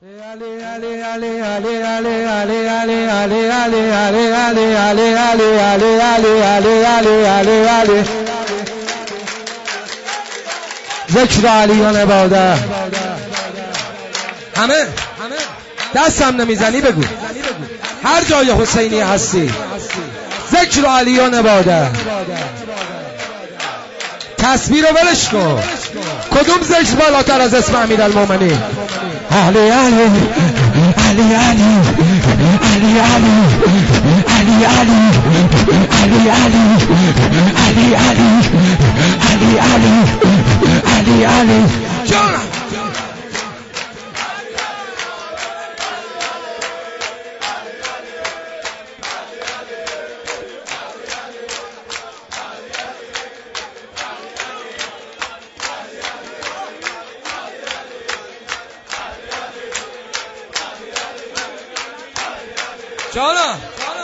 ذکر علیان عباده. همه دستم نمیزنی بگو هر جای حسینی هستی ذکر علیان عباده. تسبیح رو ولش کن. کدوم ذکر بالاتر از اسم امیرالمومنین؟ علی علی علی علی علی علی علی علی علی علی علی علی علی علی علی جان. جانا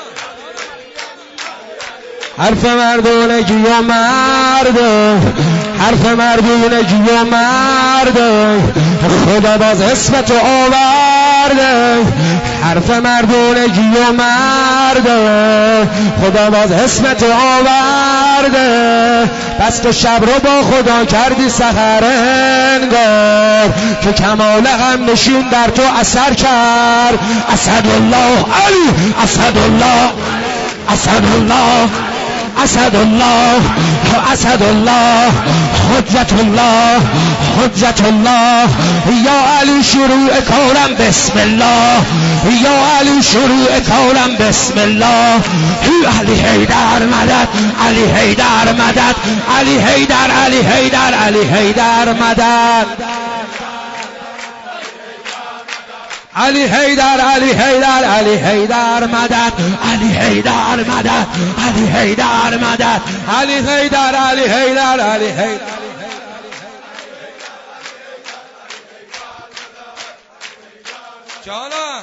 حرف مردونگی و مردم، حرف مردونگی و مردم، خدا باز اسم تو آورده. حرف مردونگی و مردم، خدا باز اسم تو آورده. بس تو شب رو با خدا کردی سحر انگار که کمال غم نشین در تو اثر کرد. اسدالله علی، اسدالله، اسدالله، اسدالله، اسدالله، حجت الله، حجت الله. یا علی شروع کارم بسم الله، یا علی شروع کارم بسم الله. علی حیدر مدد، علی حیدر مدد، علی حیدر، علی حیدر، علی حیدر مدد. علی حیدر، علی حیدر، علی حیدر مدد، علی حیدر مدد، علی حیدر مدد، علی حیدر، علی حیدر، علی حیدر. جانا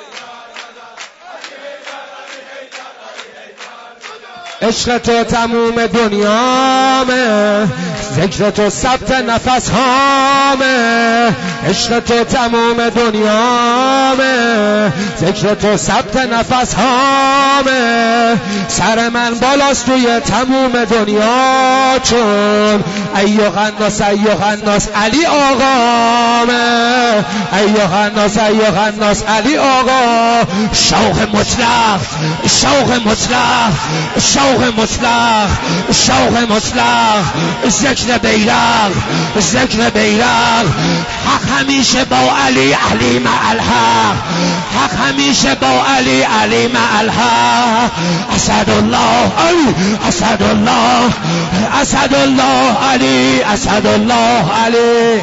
عشق تو تموم دنیامه، ذکر تو ثبت نفس هامه. عشق تو تموم دنیامه، ذکر تو ثبت نفس هامه. سر من بالاست توی تموم دنیا چون ایوه الناس، ایوه الناس علی آقامه. ایوه الناس، ایوه الناس علی آقا. شوق مطلق، شوق مطلق، شوق مطلق، شوق مطلق. ذکر بیرق، ذکر بیرق. حق همیشه با علی، علی مع الحق. حق همیشه با علی، علی مع الحق. اسدالله علی، اسدالله، اسدالله علی، اسدالله علی.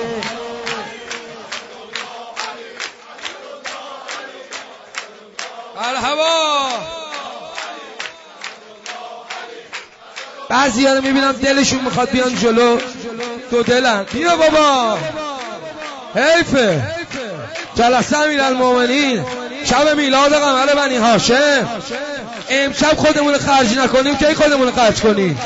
مرحبا. بعضی ها رو میبینم دلشون میخواد بیان جلو، دو دلن. بیا بابا، حیفه. جلسه امیرالمومنین شب میلاد قمر بنی هاشم. امشب خودمون خرج نکنیم که خودمون خرج کنیم.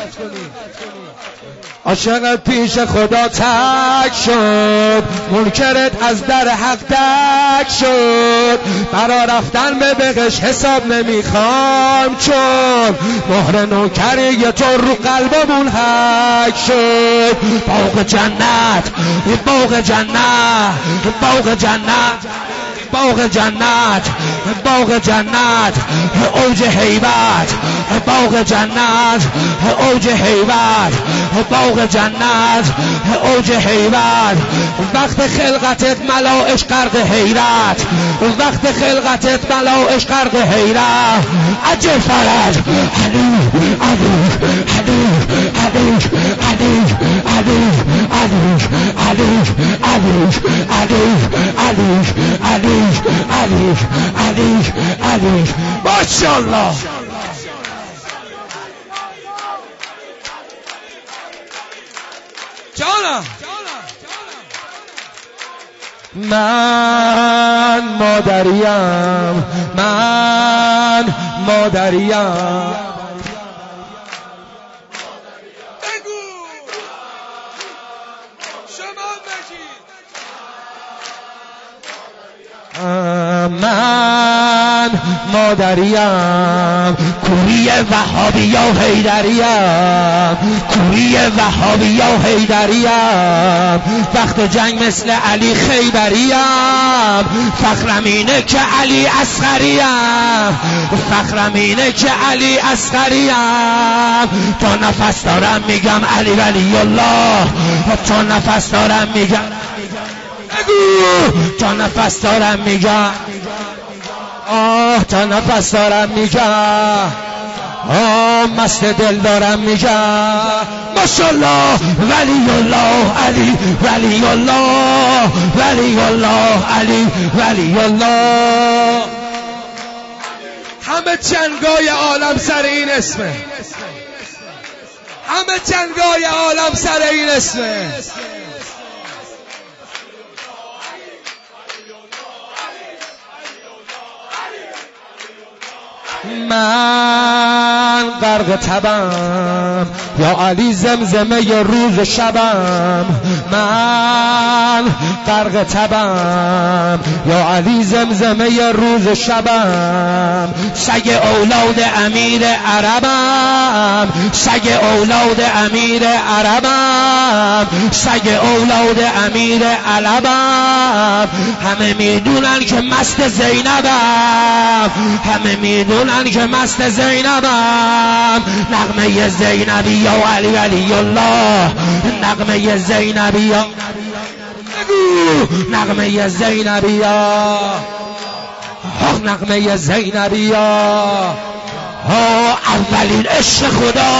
عاشق پیش خدا تک شد، منکرت از در حق تک شد. برا رفتن به بهش حساب نمیخوام چون مهر نوکری تو رو قلبمون حک شد. باغ جنت، باغ جنت، باغ جنت، باغ جنت، باغ جنت، اوج هیبت. باغ جنت، اوج هیبت. باغ جنت، اوج هیبت. وقت خلقتت ملائش غرق حیرت، وقت خلقتت ملائش غرق حیرت. عجل فرج علی، علی، علی، علی، علی، علی، علی، علی، علی، علی، علی، علی، علی، علی. ماشاءالله. جانا من مادریم، من مادریم. بگو شما بگید من مادریم کوری وهابی و حیدریم کوری وهابی و حیدریم وقت جنگ مثل علی خیبریم فخرم اینه که علی اصغریم فخرم اینه که علی اصغریم تا نفس دارم میگم علی ولی الله تا نفس دارم میگم تا نفس دارم میگم تا نفس دارم میگم مست دل دارم میگم ماشاءالله ولی الله علی ولی الله ولی الله علی ولی الله. همه جنگای عالم سر این اسمه همه جنگای عالم سر این اسمه من غرق تبم یا علی زمزمه ی روز شبم من غرق تبم یا علی زمزمه ی روز شبم سگ اولاد امیر عربم سگ اولاد امیر عربم سگ اولاد امیر علبم همه میدونن که مست زینبم همه میدونن که مست زینبم نغمه زینبی یا علی ولی الله نغمه زینبی یا نغمه زینبی یا نغمه زینبی یا اولین عشق خدا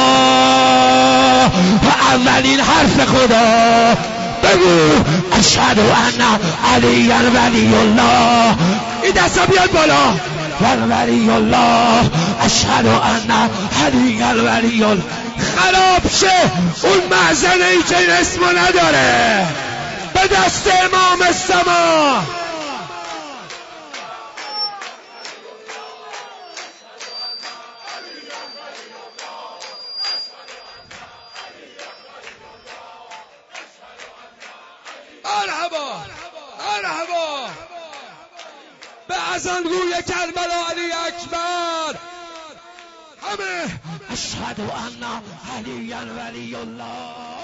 اولین حرف خدا بگو اشهد ان علی ولی الله. این دستا بیاد بالا ولی الله اشهد ان علی ولی الله. خراب شه اون معزنه ای که این اسمو نداره به دست امام السما. مرحبا مرحبا به اذانگوی کربلا علی اکبر همه اشهد ان علی ولی الله.